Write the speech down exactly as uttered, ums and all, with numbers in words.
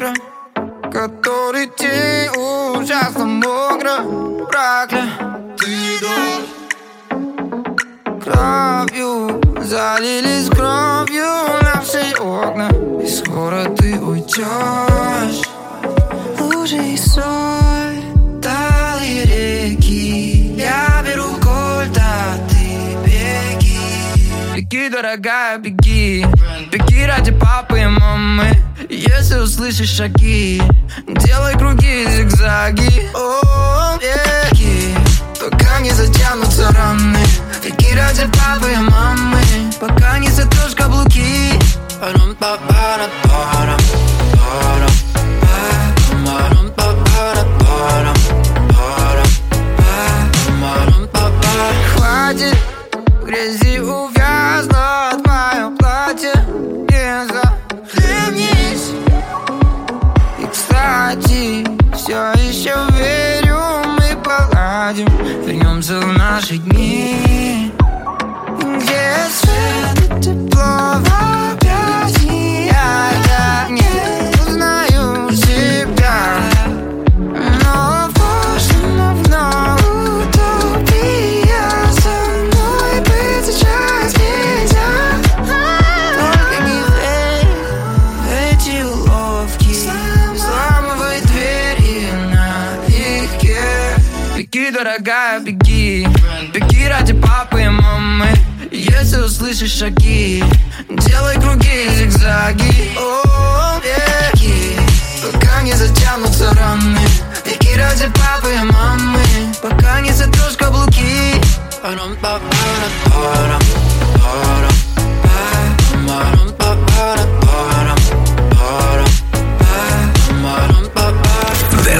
утро, который день ужасно мокро проклят. Ты идешь. Кровью залились кровью наши окна, и скоро ты уйдешь. Лужи и соль, талые реки, я беру кольт, а ты беги. Беги, дорогая, беги. Беги ради папы и мамы. Если услышишь шаги, делай круги и зигзаги. О, беги, пока не затянутся раны. Беги ради папы и мамы, пока не сотрешь каблуки. Хватит в грязи увязнуть мое платье, не захлебнись. И, кстати, все еще верю, мы поладим, вернемся в наши дни, где свет и тепло в объятиях. Я не узнаю себя, но в прошлом вновь утопия. Со мной быть сейчас нельзя. Только не верь в эти уловки, взламывай двери налегке. Беги, дорогая, беги. Беги ради папы и мамы. Если услышишь шаги, делай круги и зигзаги. О, yeah.